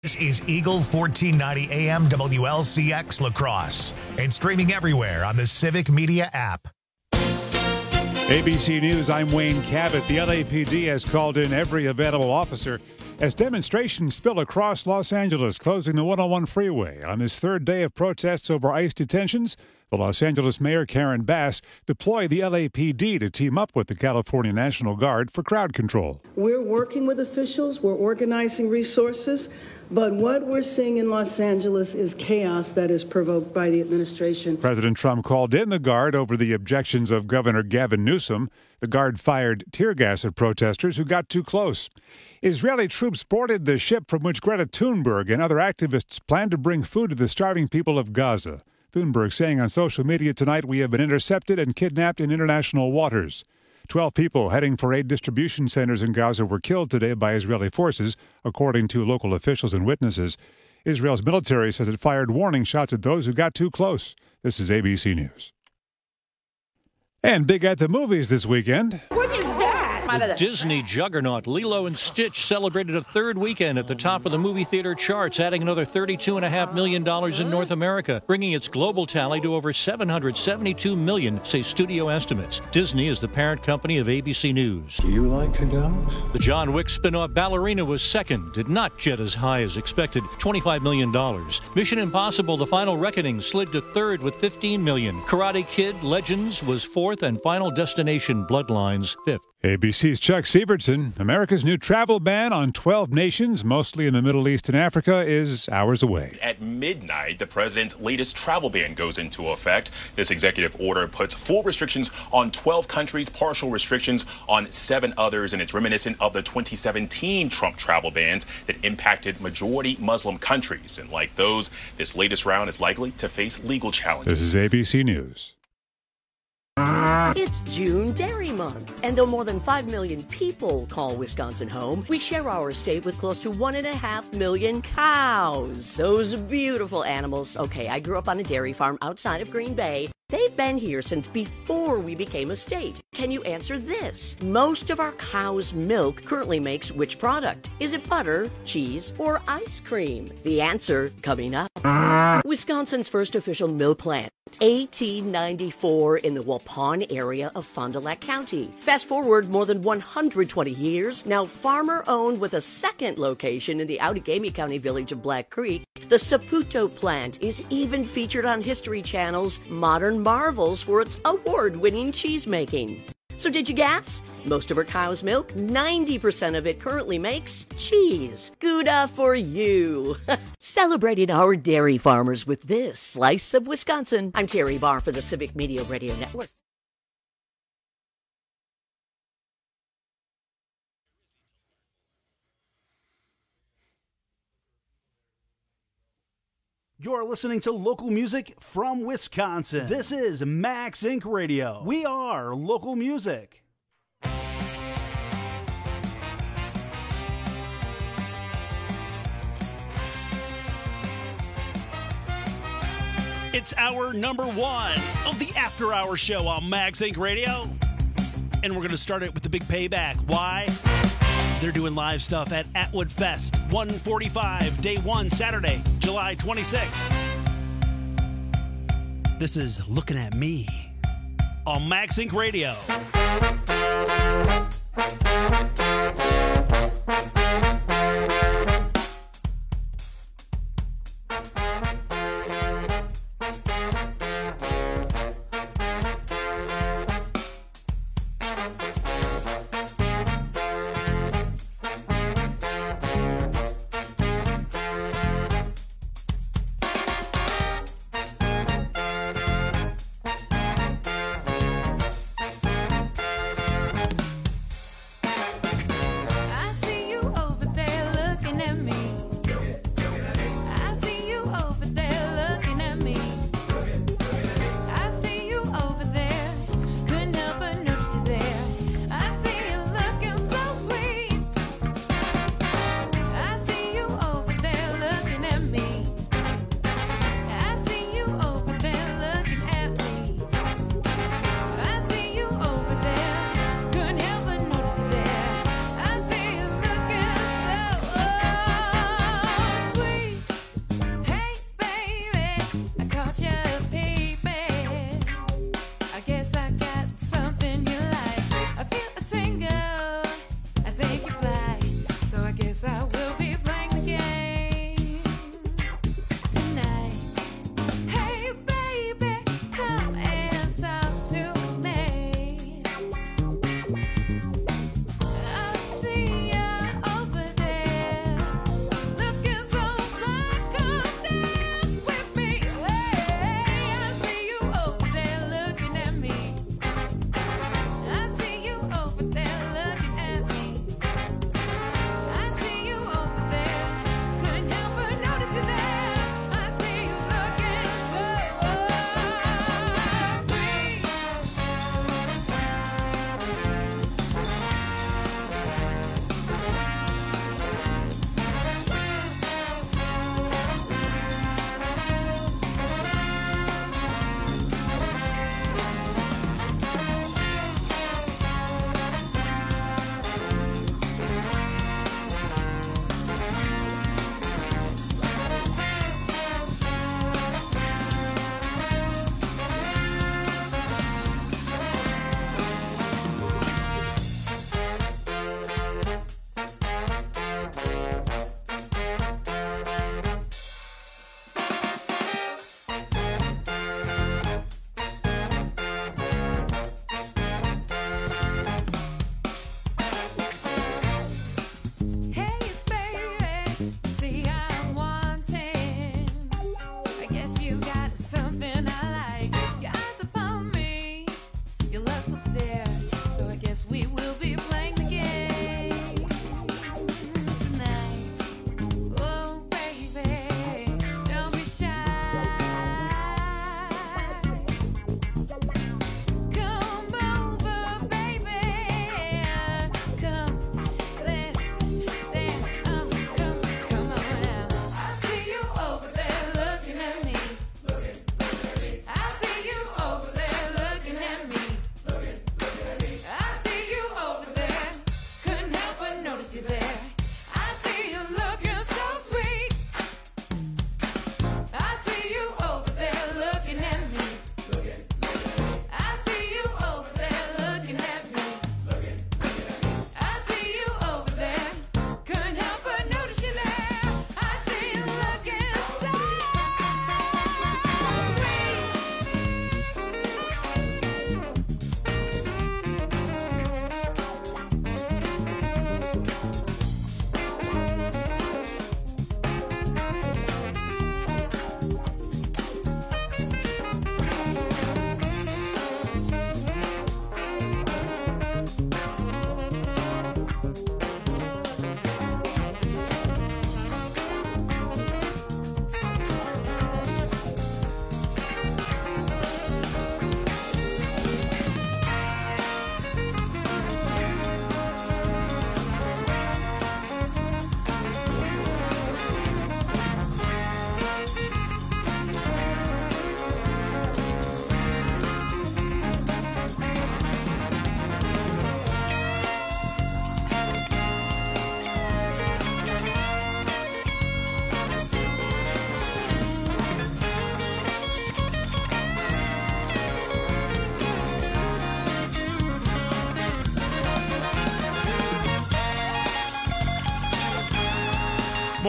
This is Eagle 1490 AM WLCX La Crosse and streaming everywhere on the Civic Media app. ABC News, I'm Wayne Cabot. The LAPD has called in every available officer as demonstrations spill across Los Angeles, closing the 101 freeway. On this third day of protests over ICE detentions, the Los Angeles Mayor Karen Bass deployed the LAPD to team up with the California National Guard for crowd control. We're working with officials, we're organizing resources, but what we're seeing in Los Angeles is chaos that is provoked by the administration. President Trump called in the Guard over the objections of Governor Gavin Newsom. The Guard fired tear gas at protesters who got too close. Israeli troops boarded the ship from which Greta Thunberg and other activists plan to bring food to the starving people of Gaza. Thunberg saying on social media tonight, "We have been intercepted and kidnapped in international waters." 12 people heading for aid distribution centers in Gaza were killed today by Israeli forces, according to local officials and witnesses. Israel's military says it fired warning shots at those who got too close. This is ABC News. And big at the movies this weekend. What is that? The Disney juggernaut Lilo & Stitch celebrated a third weekend at the top of the movie theater charts, adding another $32.5 million in North America, bringing its global tally to over $772 million, say studio estimates. Disney is the parent company of ABC News. Do you like pajamas? The John Wick spin-off Ballerina was second, did not jet as high as expected, $25 million. Mission Impossible: The Final Reckoning slid to third with $15 million. Karate Kid Legends was fourth, and Final Destination Bloodlines fifth. ABC's Chuck Sievertson. America's new travel ban on 12 nations, mostly in the Middle East and Africa, is hours away. At midnight, the president's latest travel ban goes into effect. This executive order puts full restrictions on 12 countries, partial restrictions on 7 others, and it's reminiscent of the 2017 Trump travel bans that impacted majority Muslim countries. And like those, this latest round is likely to face legal challenges. This is ABC News. It's June Dairy Month, and though more than 5 million people call Wisconsin home, we share our state with close to 1.5 million cows. Those beautiful animals. Okay, I grew up on a dairy farm outside of Green Bay. They've been here since before we became a state. Can you answer this? Most of our cow's milk currently makes which product? Is it butter, cheese, or ice cream? The answer coming up. Wisconsin's first official milk plant, 1894, in the Waupun area of Fond du Lac County. Fast forward more than 120 years, now farmer-owned with a second location in the Outagamie County village of Black Creek. The Saputo plant is even featured on History Channel's Modern Marvels for its award-winning cheese making. So did you guess? Most of our cow's milk, 90% of it currently makes cheese. Gouda for you. Celebrating our dairy farmers with this slice of Wisconsin. I'm Terry Barr for the Civic Media Radio Network. You're listening to local music from Wisconsin. This is Max Inc. Radio. We are local music. It's hour number 1 of the After Hour Show on Max Inc. Radio. And we're going to start it with the big payback. Why? They're doing live stuff at Atwood Fest, 145, Day 1, Saturday, July 26th. This is Looking at Me on Max Inc. Radio. I see you over there looking at me. I see you over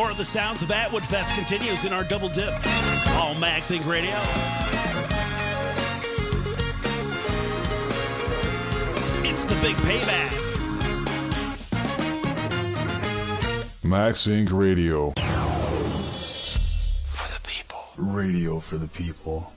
More of the sounds of Atwood Fest continues in our double dip on Max Inc. Radio. It's the big payback. Max Inc. Radio. For the people. Radio for the people.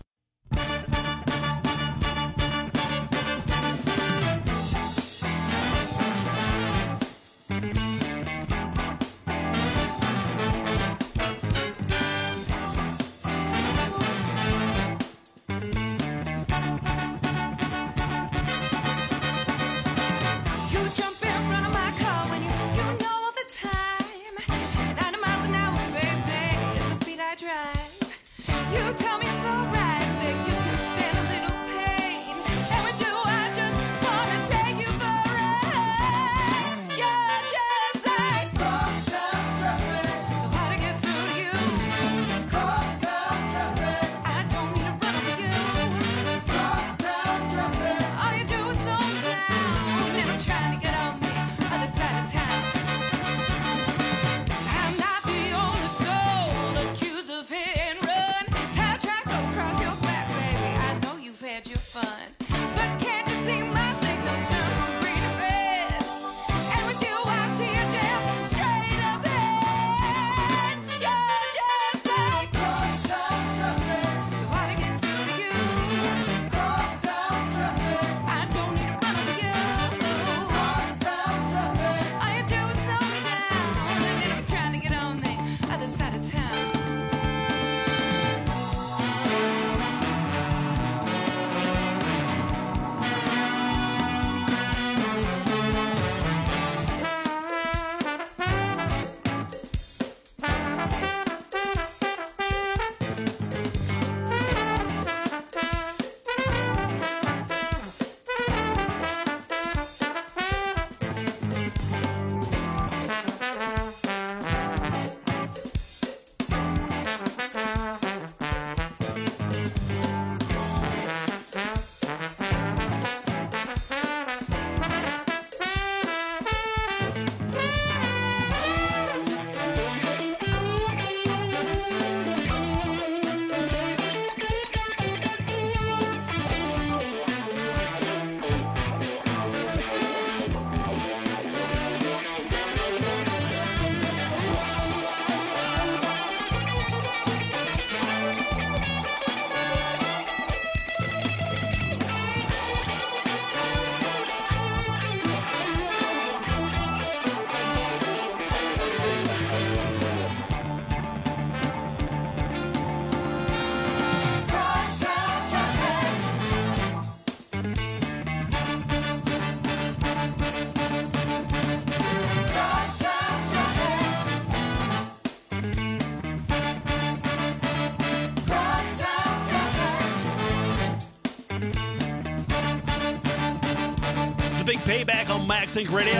Big Payback on Max Inc. Radio.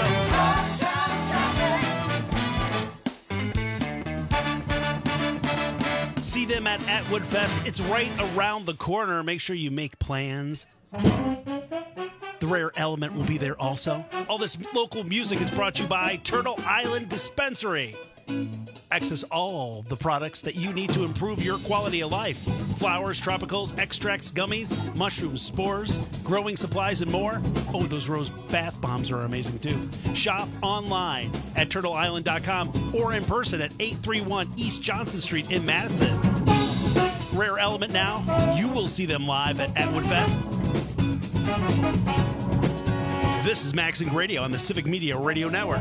See them at Atwood Fest. It's right around the corner. Make sure you make plans. The Rare Element will be there also. All this local music is brought to you by Turtle Island Dispensary. Access all the products that you need to improve your quality of life. Flowers, tropicals, extracts, gummies, mushrooms, spores, growing supplies, and more. Oh, those rose bath bombs are amazing too. Shop online at turtleisland.com or in person at 831 East Johnson Street in Madison. Rare Element now. You will see them live at Atwood Fest. This is Max Inc. Radio on the Civic Media Radio Network.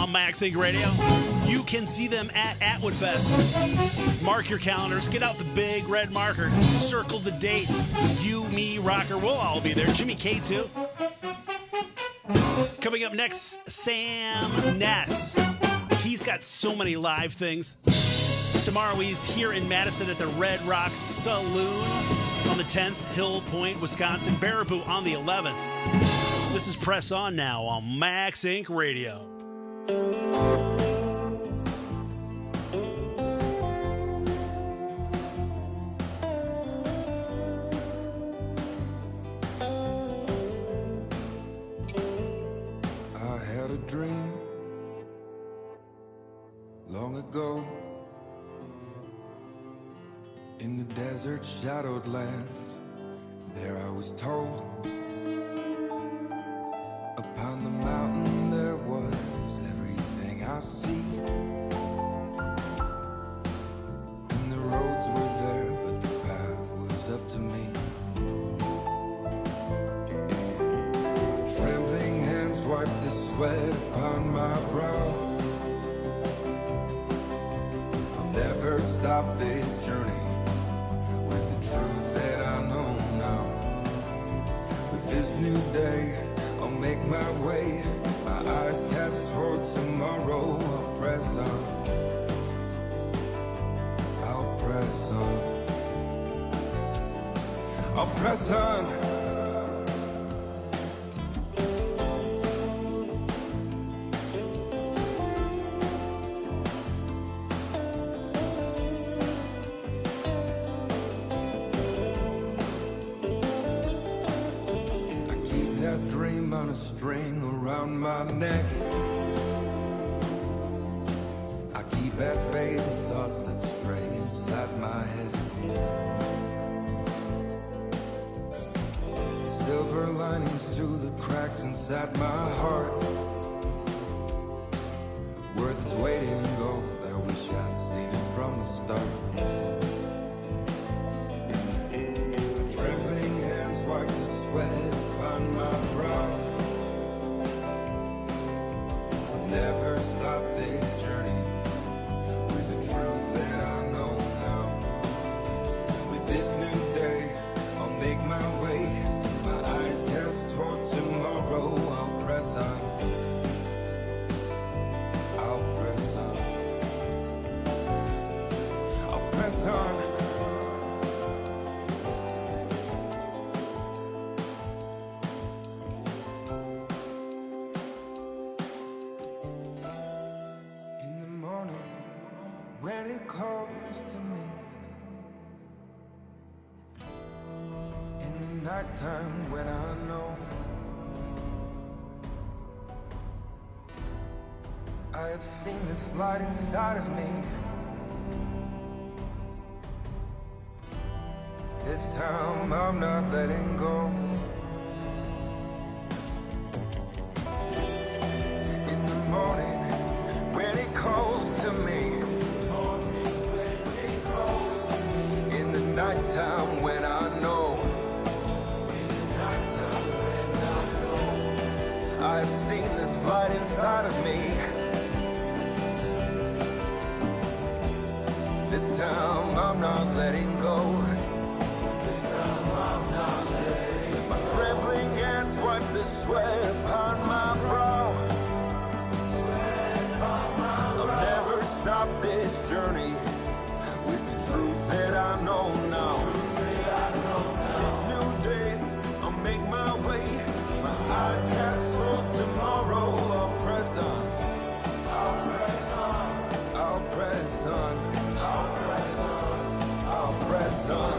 on Max Inc. Radio. You can see them at Atwoodfest. Mark your calendars. Get out the big red marker. Circle the date. You, me, Rocker, we'll all be there. Jimmy K, too. Coming up next, Sam Ness. He's got so many live things. Tomorrow he's here in Madison at the Red Rock Saloon on the 10th, Hill Point, Wisconsin. Baraboo on the 11th. This is Press On now on Max Inc. Radio. I had a dream long ago in the desert shadowed lands. There I was told upon the mountain there was everything I seek, and the roads were there but the path was up to me. My trembling hands wiped the sweat upon my brow. I'll never stop this journey with the truth that I know now. With this new day, I'll make my way. My eyes cast toward tomorrow. I'll press on. I'll press on. I'll press on. Dream on a string around my neck. I keep at bay the thoughts that stray inside my head. Silver linings to the cracks inside my heart. Worth its weight in gold. I wish I'd seen it from the start. My trembling hands wipe the sweat upon my brow. I'll never stop this journey with the truth that I know now. With this new day, I'll make my way. My eyes cast toward tomorrow. I'll press on. I'll press on. I'll press on. When it calls to me, in the nighttime when I know I have seen this light inside of me. This time I'm not letting go. In the morning when it calls to me, nighttime when I know, I've seen this light inside of me. This time I'm not letting go. This time I'm not letting go. My trembling hands wipe the sweat upon my brow. I'll never stop this journey with the truth that I know now. This new day, I'll make my way. My eyes cast toward tomorrow. I'll press on. I'll press on. I'll press on. I'll press on. I'll press on.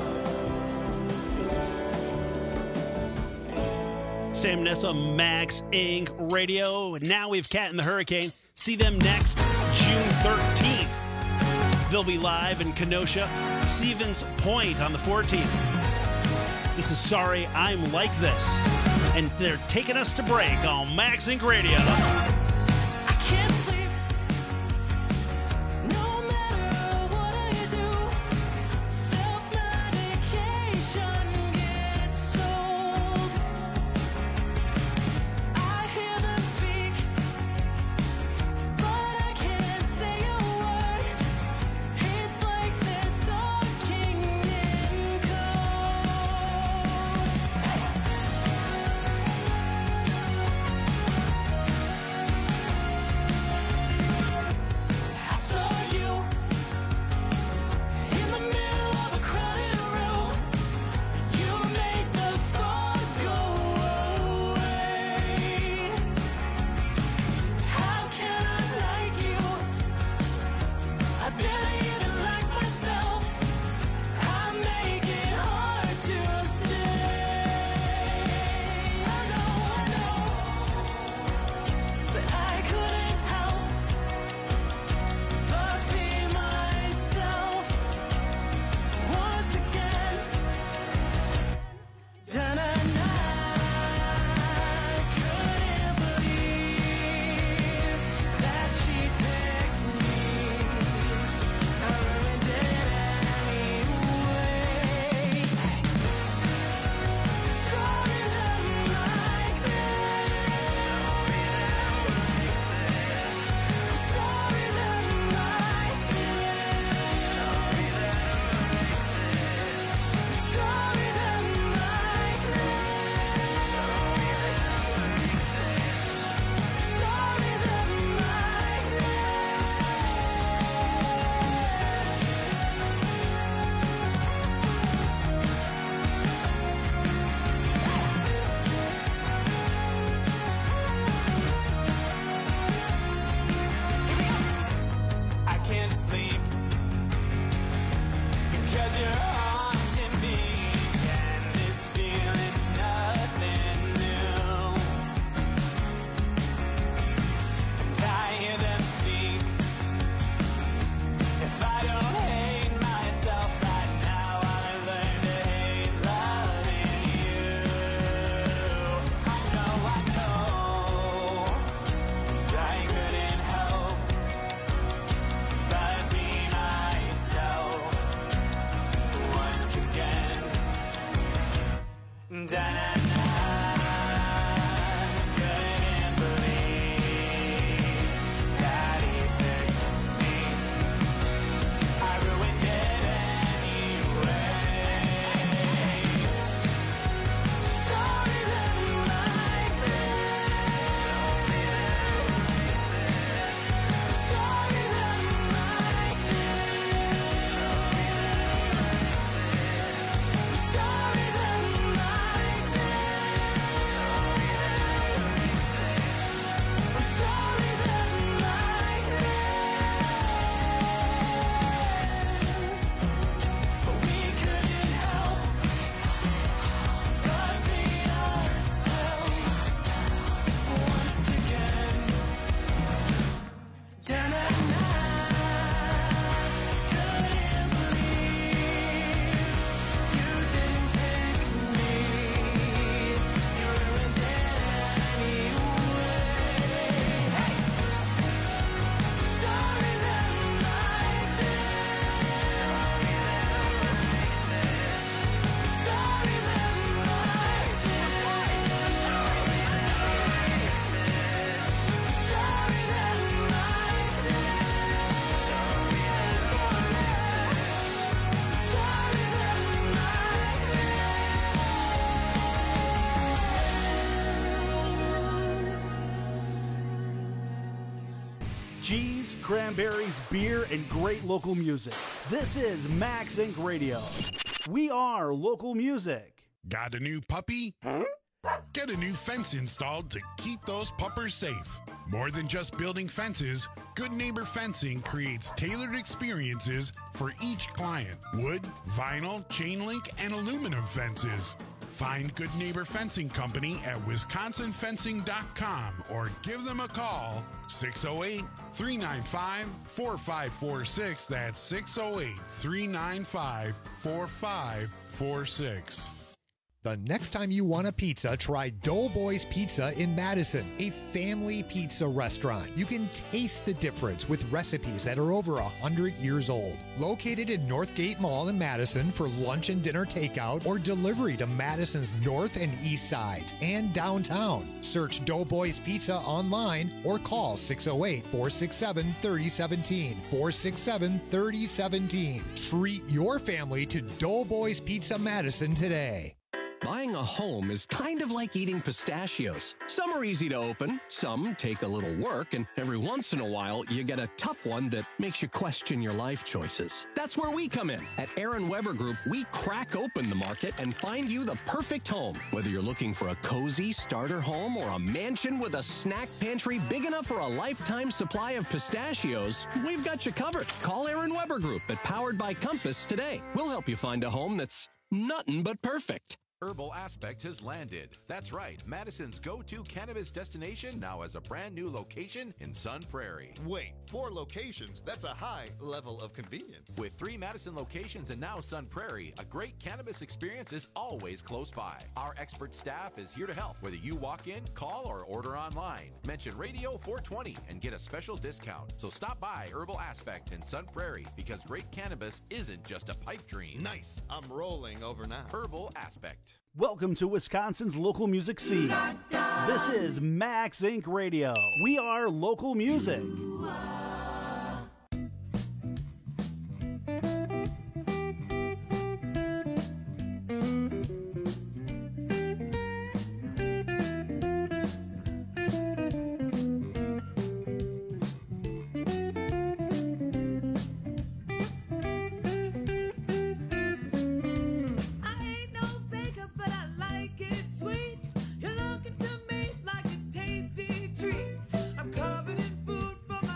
Sam Nessa, Max Inc. Radio. Now we have Cat and the Hurricane. See them next June 13th. They'll be live in Kenosha, Stevens Point on the 14th. This is Sorry I'm Like This. And they're taking us to break on Max Inc. Radio. I can't sleep. No matter what I do. Self-medication gets old. I hear them speak. cranberries, beer, and great local music. This is Max Inc. Radio. We are local music. Got a new puppy? Huh? Get a new fence installed to keep those puppers safe. More than just building fences, Good Neighbor Fencing creates tailored experiences for each client. Wood, vinyl, chain link, and aluminum fences. Find Good Neighbor Fencing Company at wisconsinfencing.com or give them a call, 608-395-4546. That's 608-395-4546. The next time you want a pizza, try Doughboys Pizza in Madison, a family pizza restaurant. You can taste the difference with recipes that are over 100 years old. Located in Northgate Mall in Madison for lunch and dinner takeout or delivery to Madison's north and east sides and downtown. Search Doughboys Pizza online or call 608-467-3017. 467-3017. Treat your family to Doughboys Pizza Madison today. Buying a home is kind of like eating pistachios. Some are easy to open, some take a little work, and every once in a while, you get a tough one that makes you question your life choices. That's where we come in. At Aaron Weber Group, we crack open the market and find you the perfect home. Whether you're looking for a cozy starter home or a mansion with a snack pantry big enough for a lifetime supply of pistachios, we've got you covered. Call Aaron Weber Group at Powered by Compass today. We'll help you find a home that's nothing but perfect. Herbal Aspect has landed. That's right, Madison's go-to cannabis destination now has a brand new location in Sun Prairie. Wait, 4 locations? That's a high level of convenience. With 3 Madison locations and now Sun Prairie, a great cannabis experience is always close by. Our expert staff is here to help, whether you walk in, call, or order online. Mention Radio 420 and get a special discount. So stop by Herbal Aspect in Sun Prairie because great cannabis isn't just a pipe dream. Nice. I'm rolling over now. Herbal Aspect. Welcome to Wisconsin's local music scene. This is Max Inc. Radio. We are local music. You're looking to me like a tasty treat. I'm covered in food from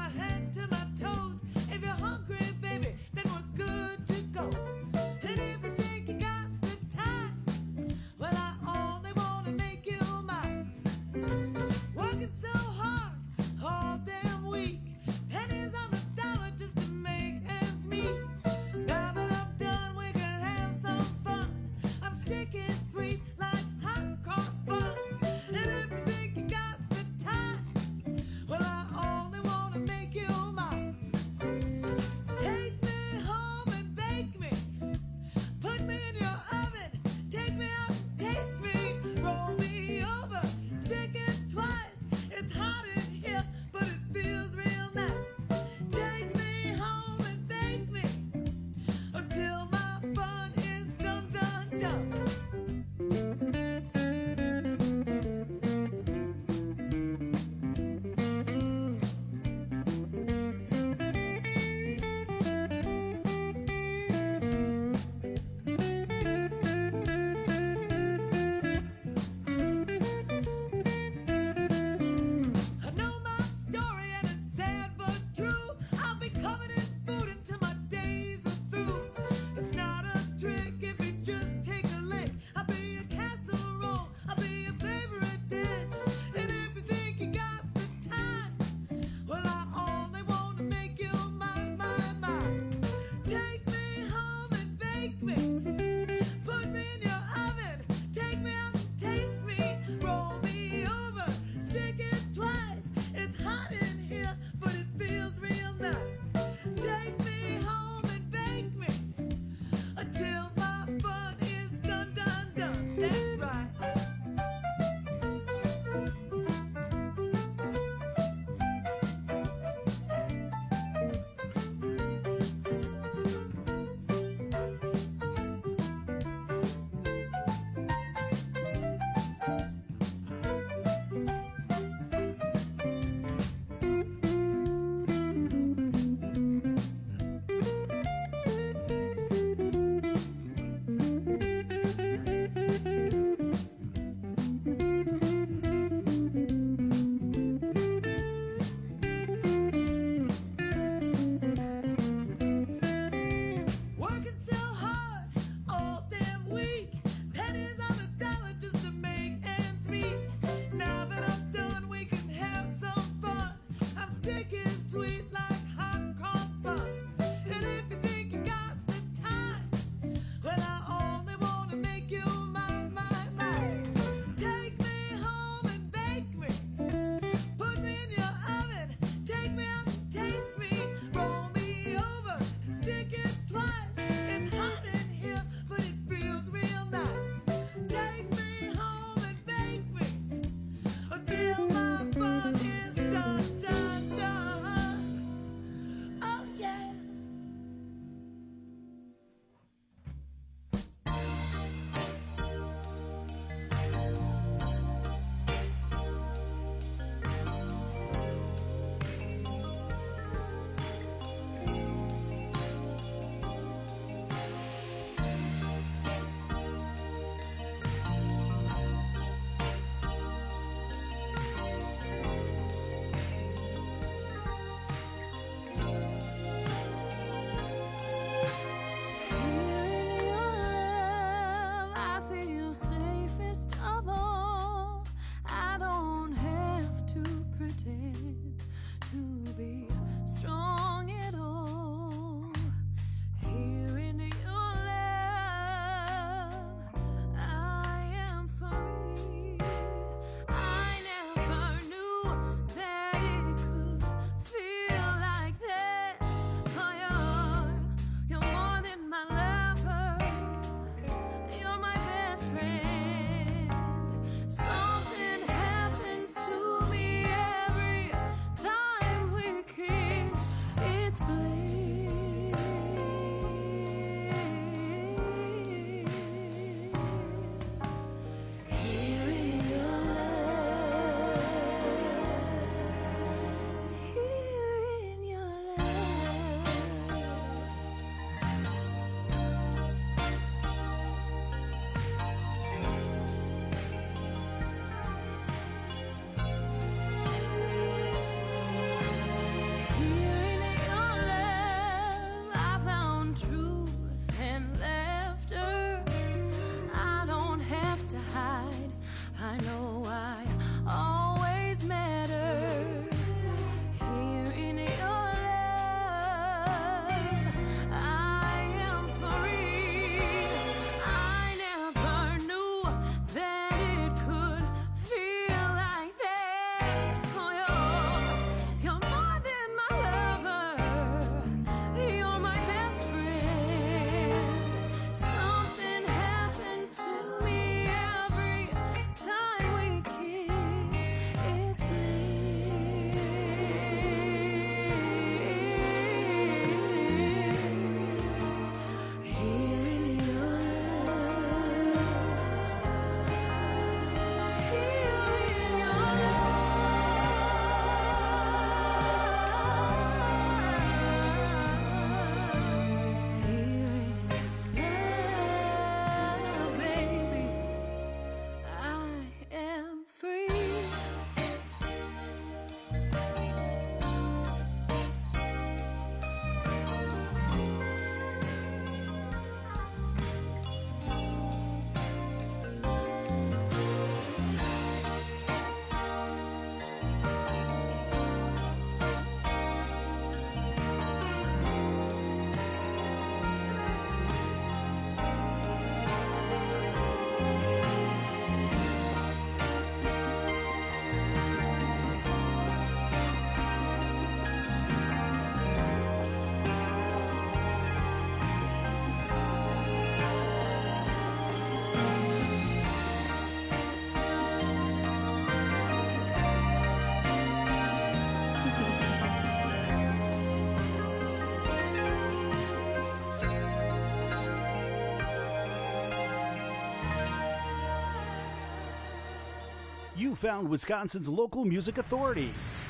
You found Wisconsin's local music authority.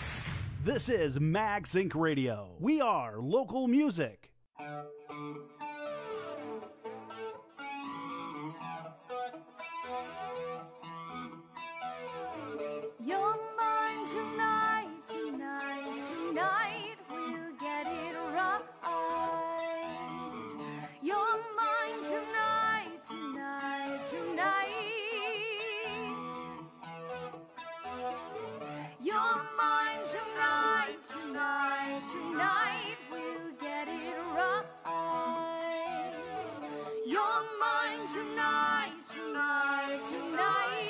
This is Mag Sync Radio. We are local music. You're mine tonight, tonight, tonight. We'll get it right. You're mine tonight, tonight, tonight. You're mine tonight, tonight, tonight. We'll get it right. You're mine tonight, tonight, tonight.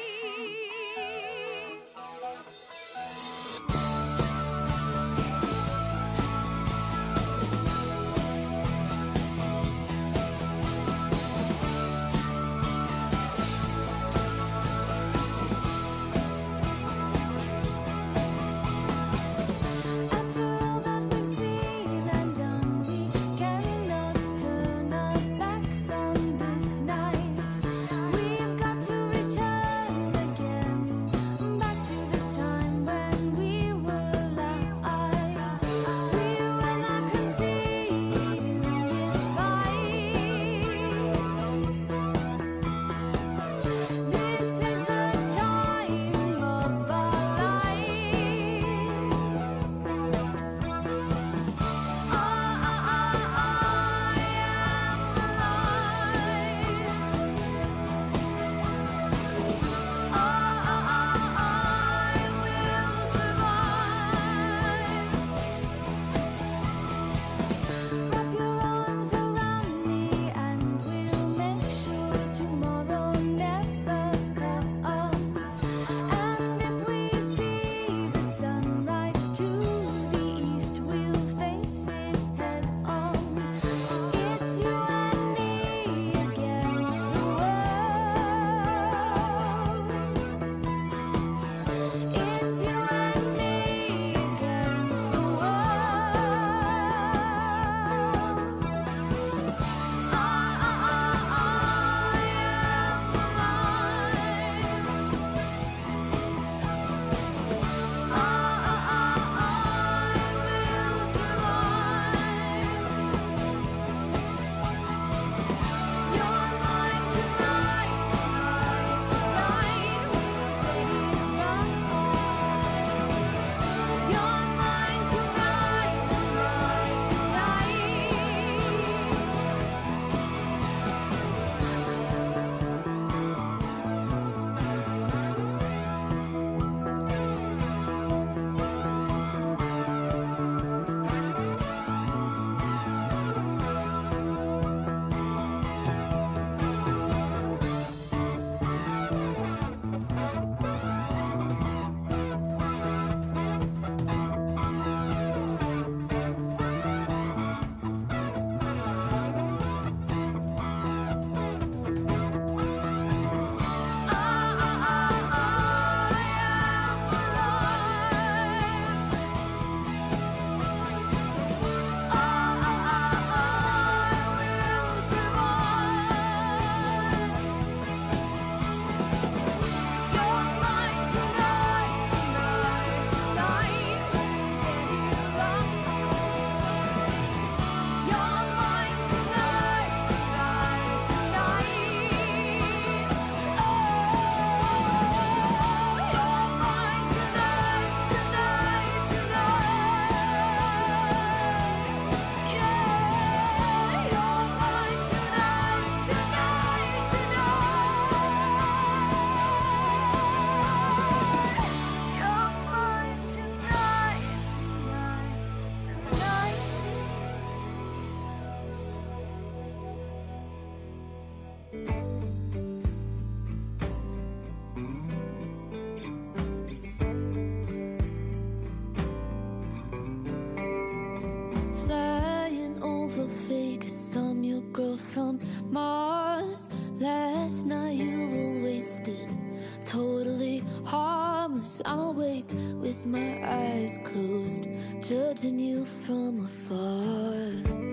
girl from Mars. Last night you were wasted, totally harmless. I'm awake with my eyes closed, judging you from afar.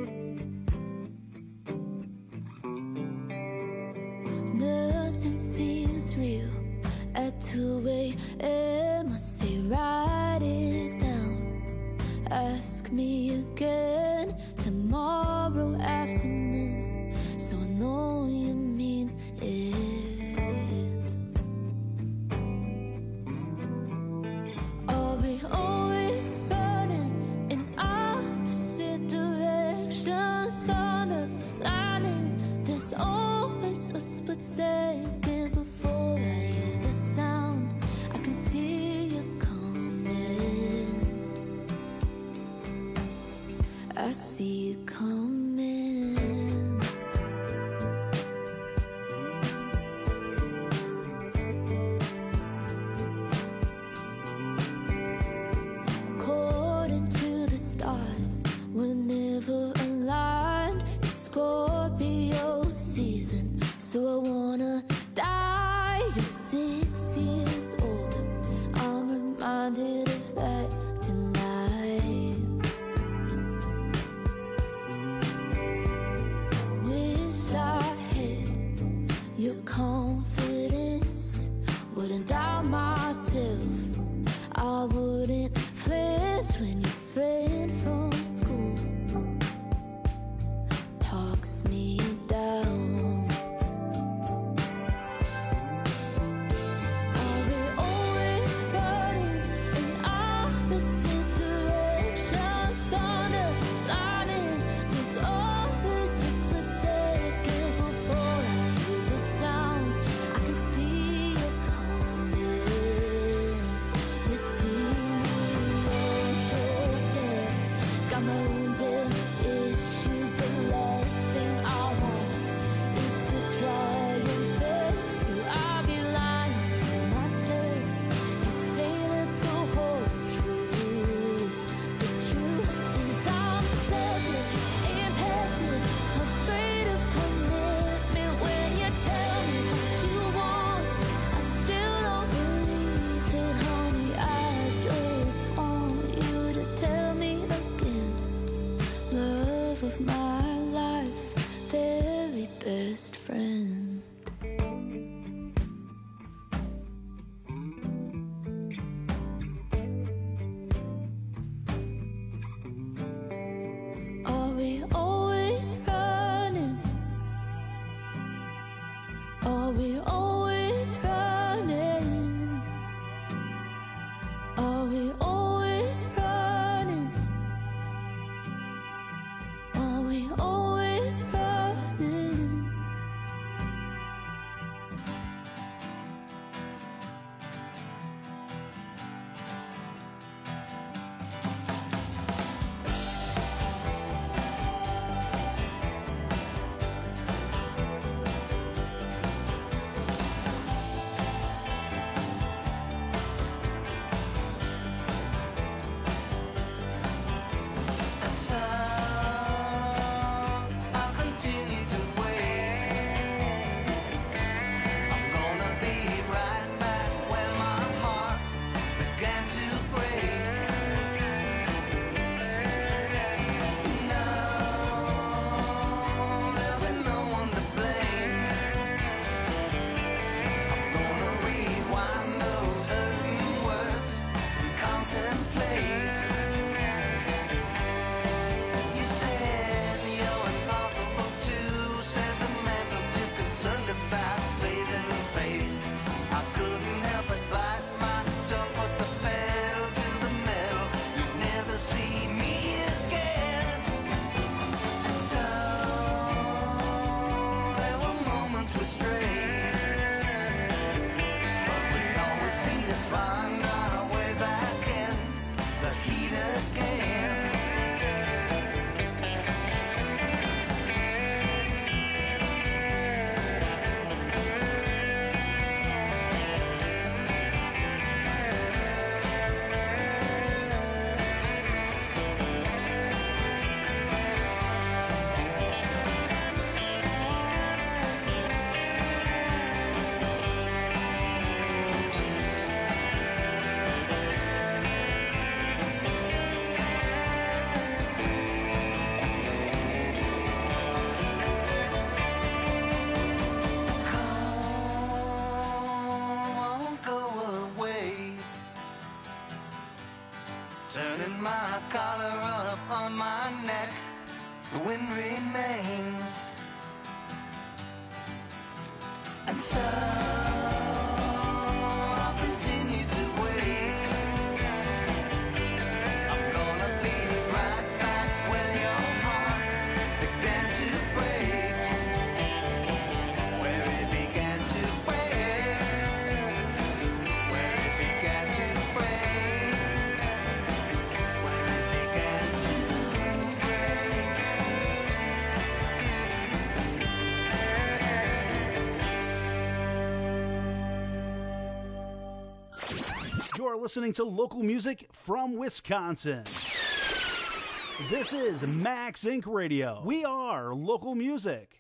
Nothing seems real at 2 a.m. I say write it down, ask me again tomorrow afternoon, so I know you mean it. Are we always running in opposite directions? Thunder, lightning, there's always a split second before I hear the sound. I can see you coming, I see you coming. According to the stars, we're never aligned. It's Scorpio season, so I wanna die. You're 6 years older, I'm reminded of that tonight. Wish I had your confidence, wouldn't doubt myself, I wouldn't flinch when your friend from school talks me down. Are we always running in opposite directions? Thunder, lightning, there's always a split second before I hear the sound. I can see you coming, you see me all choked up, got my own damn issues. The last thing I want is to try and fix you. I'd be lying to myself to say that's the whole truth. The truth is I'm selfish and passive, afraid of commitment. When you tell me what you want, I still don't believe it, honey. I just want you to tell me again. Love of my life, very best friend. Are we always running? Are we always running? Are we always running? Are we always running? my collar up on my neck, the wind remains. And so I'll continue to wait. I'm gonna be right back where your heart began to break. Where it began to break. Where it began to break. Where it began to You're listening to local music from Wisconsin. This is Max Inc. Radio. We are local music.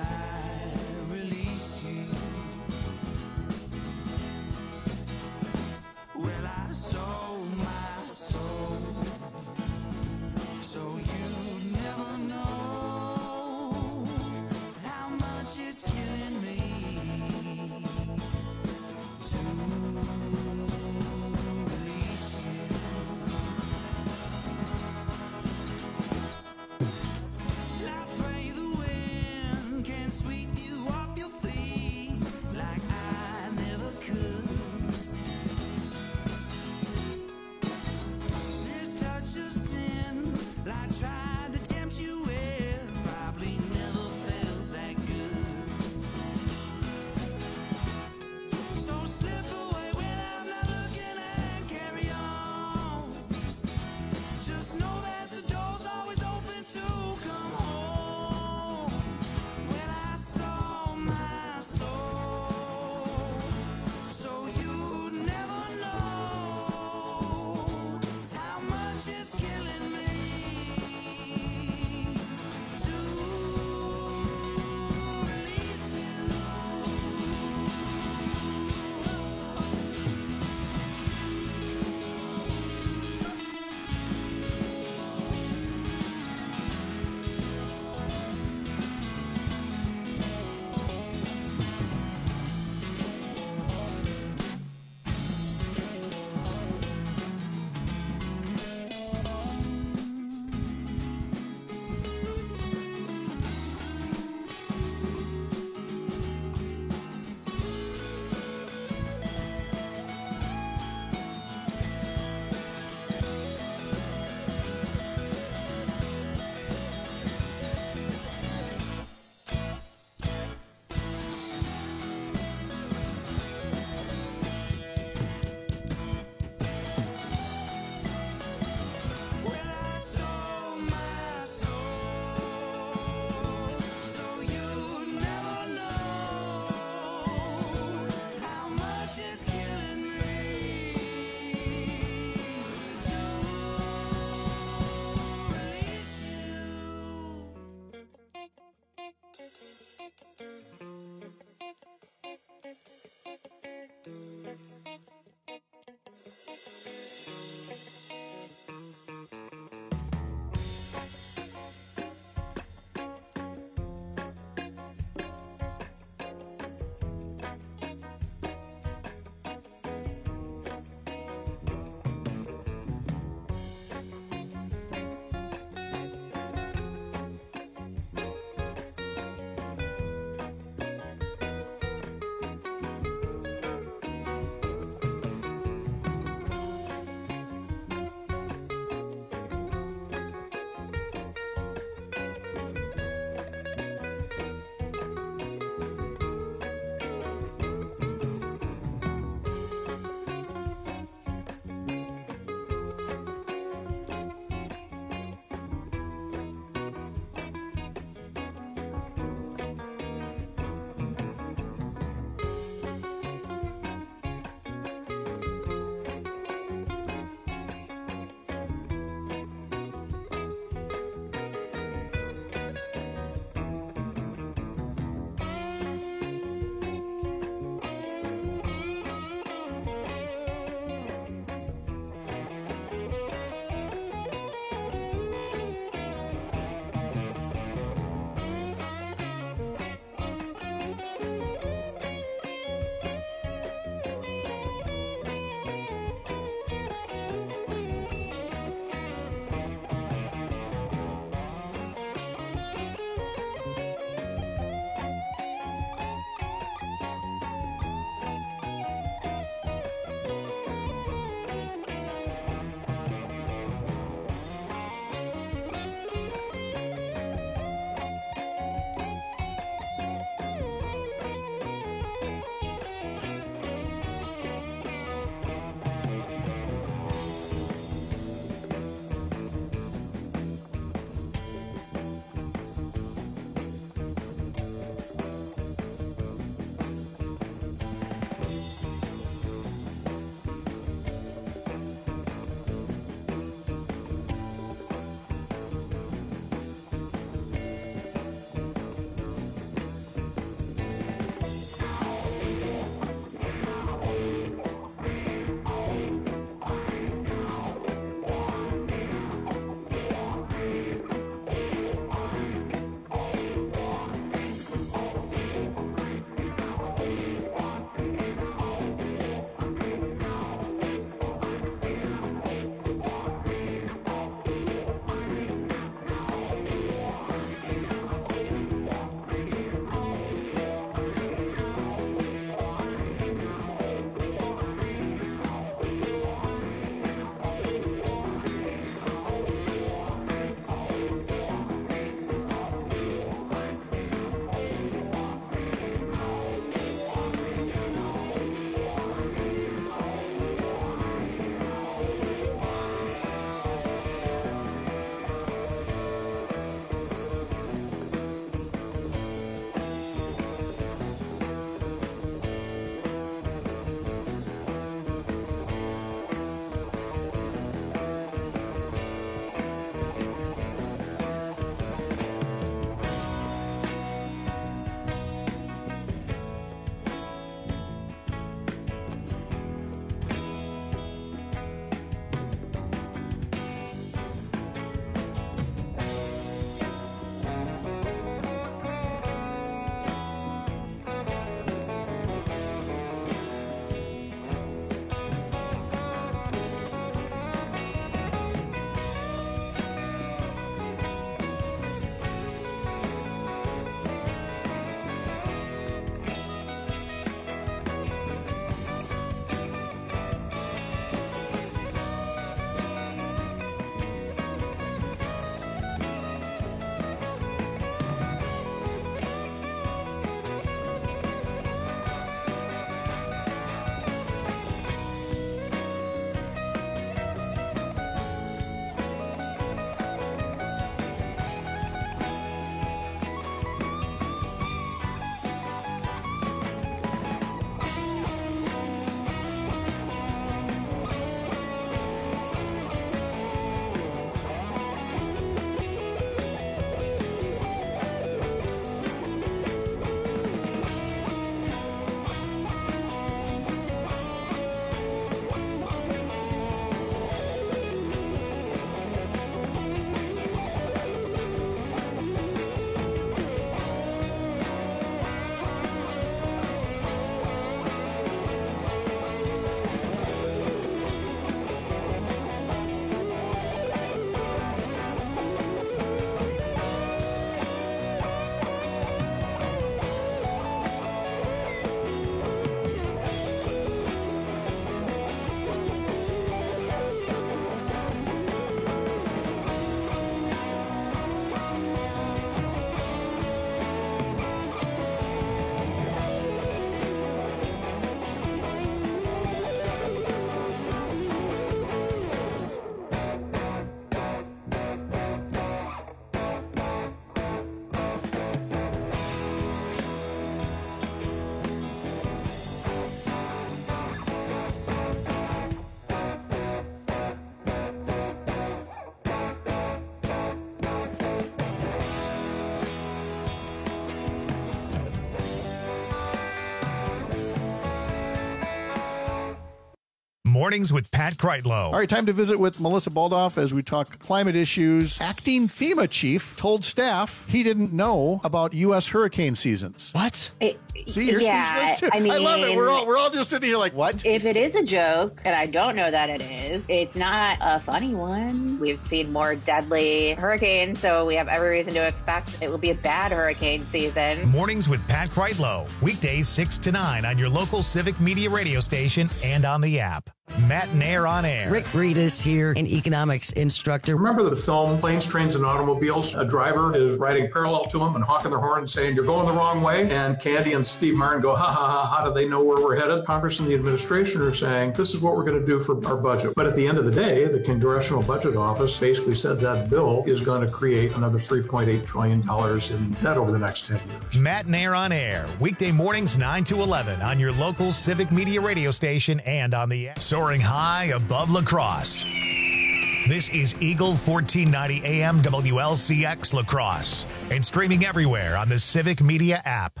Mornings with Pat Kreitlow. All right, time to visit with Melissa Baldoff as we talk climate issues. Acting FEMA chief told staff he didn't know about U.S. hurricane seasons. What? See, you're speechless too. I mean, love it. We're all just sitting here like, what? If it is a joke, and I don't know that it is, it's not a funny one. We've seen more deadly hurricanes, so we have every reason to expect it will be a bad hurricane season. Mornings with Pat Kreitlow. Weekdays 6 to 9 on your local Civic Media radio station and on the app. Matt and Air on Air. Rick Breedis here, an economics instructor. Remember the film Planes, Trains, and Automobiles? A driver is riding parallel to him and honking their horn and saying, "You're going the wrong way." And Candy and Steve Martin go, "Ha ha ha, how do they know where we're headed?" Congress and the administration are saying, "This is what we're going to do for our budget." But at the end of the day, the Congressional Budget Office basically said that bill is going to create another $3.8 trillion in debt over the next 10 years. Matt and Air on Air. Weekday mornings 9 to 11 on your local Civic Media radio station and on the app. Soaring high above La Crosse. This is Eagle 1490 AM WLCX La Crosse and streaming everywhere on the Civic Media app.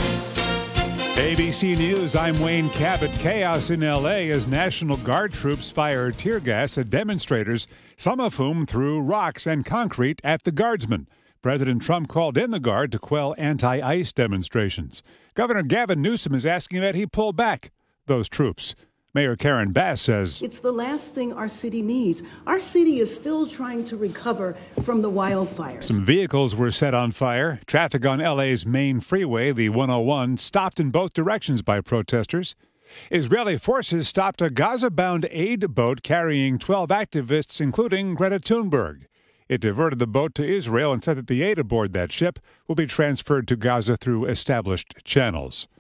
ABC News, I'm Wayne Cabot. Chaos in L.A. as National Guard troops fire tear gas at demonstrators, some of whom threw rocks and concrete at the guardsmen. President Trump called in the Guard to quell anti-ICE demonstrations. Governor Gavin Newsom is asking that he pull back those troops. Mayor Karen Bass says, It's the last thing our city needs. Our city is still trying to recover from the wildfires. some vehicles were set on fire. Traffic on LA's main freeway, the 101, stopped in both directions by protesters. Israeli forces stopped a Gaza-bound aid boat carrying 12 activists, including Greta Thunberg. It diverted the boat to Israel and said that the aid aboard that ship will be transferred to Gaza through established channels.